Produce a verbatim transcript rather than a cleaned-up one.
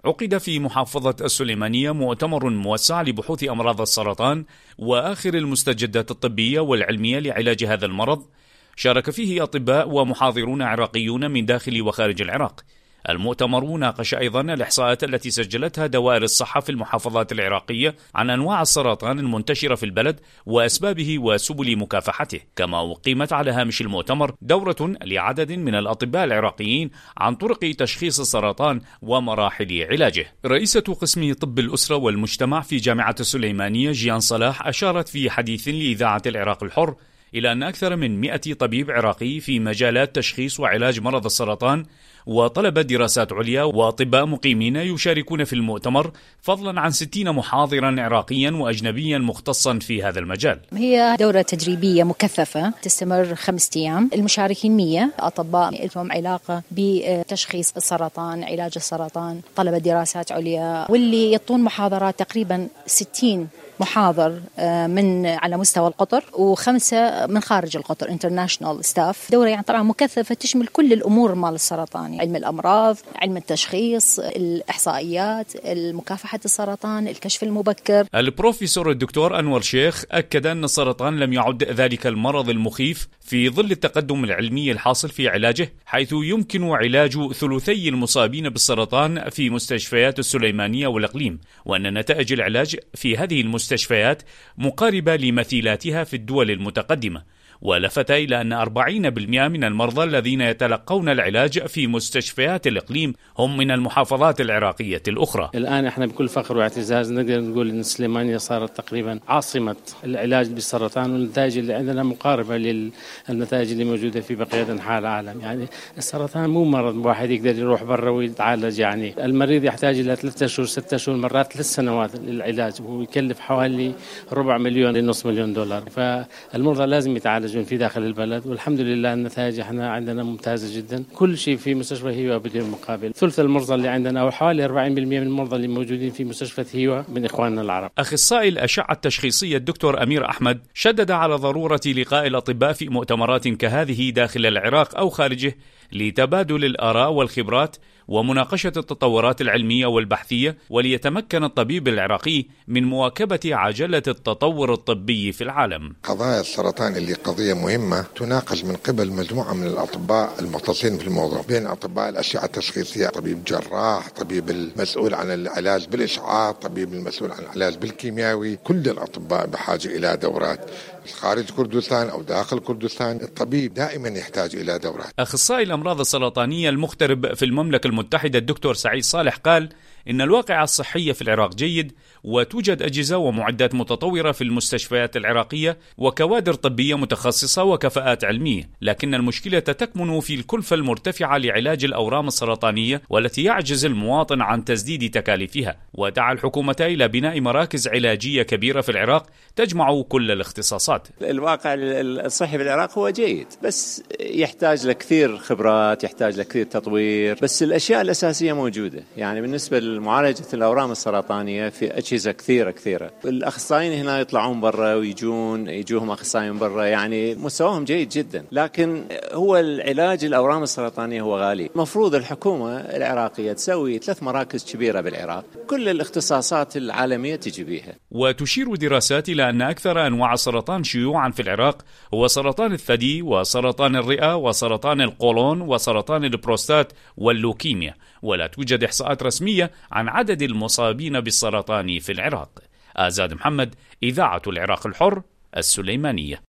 عقد في محافظة السليمانية مؤتمر موسع لبحوث أمراض السرطان وآخر المستجدات الطبية والعلمية لعلاج هذا المرض، شارك فيه أطباء ومحاضرون عراقيون من داخل وخارج العراق. المؤتمر ناقش أيضا الإحصاءات التي سجلتها دوائر الصحة في المحافظات العراقية عن أنواع السرطان المنتشرة في البلد وأسبابه وسبل مكافحته، كما أقيمت على هامش المؤتمر دورة لعدد من الأطباء العراقيين عن طرق تشخيص السرطان ومراحل علاجه. رئيسة قسم طب الأسرة والمجتمع في جامعة السليمانية جيان صلاح أشارت في حديث لإذاعة العراق الحر إلى أن أكثر من مئة طبيب عراقي في مجالات تشخيص وعلاج مرض السرطان وطلبة دراسات عليا وأطباء مقيمين يشاركون في المؤتمر، فضلا عن ستين محاضرا عراقيا وأجنبيا مختصا في هذا المجال. هي دورة تدريبية مكثفة تستمر خمسة أيام. المشاركين مية أطباء لهم علاقة بتشخيص السرطان، علاج السرطان، طلبة دراسات عليا، واللي يعطون محاضرات تقريبا ستين محاضر من على مستوى القطر وخمسة من خارج القطر international staff. دورة يعني طبعا مكثفة تشمل كل الأمور مال السرطان، علم الأمراض، علم التشخيص، الإحصائيات، مكافحة السرطان، الكشف المبكر. البروفيسور الدكتور أنور شيخ أكد أن السرطان لم يعد ذلك المرض المخيف في ظل التقدم العلمي الحاصل في علاجه، حيث يمكن علاج ثلثي المصابين بالسرطان في مستشفيات السليمانية والإقليم، وأن نتائج العلاج في هذه المستشفيات مقاربة لمثيلاتها في الدول المتقدمة. ولفت إلى أن أربعين بالمئة من المرضى الذين يتلقون العلاج في مستشفيات الإقليم هم من المحافظات العراقية الأخرى. الآن احنا بكل فخر واعتزاز نقدر نقول أن السليمانية صارت تقريبا عاصمة العلاج بالسرطان، والنتائج اللي عندنا مقاربة للنتائج اللي موجودة في بقية أنحاء العالم. يعني السرطان مو مرض واحد يقدر يروح برا ويتعالج، يعني المريض يحتاج إلى ثلاثة شهور ستة شهور مرات ثلاث سنوات للعلاج، ويكلف حوالي ربع مليون لنص مليون دولار. فالمرضى لازم يتعالج في داخل البلد، والحمد لله النتائج احنا عندنا ممتازة جدا. كل شيء في مستشفى هيوا بدون مقابل. ثلث المرضى اللي عندنا او حوالي أربعين بالمئة من المرضى اللي موجودين في مستشفى هيوا من اخواننا العرب. اخصائي الاشعة التشخيصية الدكتور امير احمد شدد على ضرورة لقاء الاطباء في مؤتمرات كهذه داخل العراق او خارجه لتبادل الآراء والخبرات ومناقشة التطورات العلمية والبحثية، وليتمكن الطبيب العراقي من مواكبة عجلة التطور الطبي في العالم. قضايا السرطان اللي قضية مهمة تناقش من قبل مجموعة من الأطباء المختصين في الموضوع، بين أطباء الأشعة التشخيصية، طبيب جراح، طبيب المسؤول عن العلاج بالإشعاع، طبيب المسؤول عن العلاج بالكيميائي. كل الأطباء بحاجة إلى دورات خارج كردستان أو داخل كردستان. الطبيب دائما يحتاج إلى دورات. أخصائي الأمراض السرطانية المغترب في المملكة المتحدة الدكتور سعيد صالح قال إن الواقع الصحي في العراق جيد، وتوجد أجهزة ومعدات متطورة في المستشفيات العراقية وكوادر طبية متخصصة وكفاءات علمية، لكن المشكلة تكمن في الكلفة المرتفعة لعلاج الأورام السرطانية والتي يعجز المواطن عن تسديد تكاليفها. ودعا الحكومة إلى بناء مراكز علاجية كبيرة في العراق تجمع كل الاختصاصات. الواقع الصحي في العراق هو جيد، بس يحتاج لكثير خبرات، يحتاج لكثير تطوير، بس الأشياء الأساسية موجودة. يعني بالنسبة لمعالجة الأورام السرطانية في أجهزة كثيرة كثيرة. الأخصائيين هنا يطلعون برا ويجون يجوهم أخصائيين برا، يعني مستواهم جيد جدا، لكن هو العلاج الأورام السرطانية هو غالي. مفروض الحكومة العراقية تسوي ثلاث مراكز كبيرة بالعراق، كل الاختصاصات العالمية تجي بيها. وتشير دراسات إلى أن أكثر أنواع السرطان شيوعا في العراق هو سرطان الثدي وسرطان الرئة وسرطان القولون وسرطان البروستات واللوكيميا، ولا توجد إحصاءات رسمية عن عدد المصابين بالسرطان في العراق. آزاد محمد، إذاعة العراق الحر، السليمانية.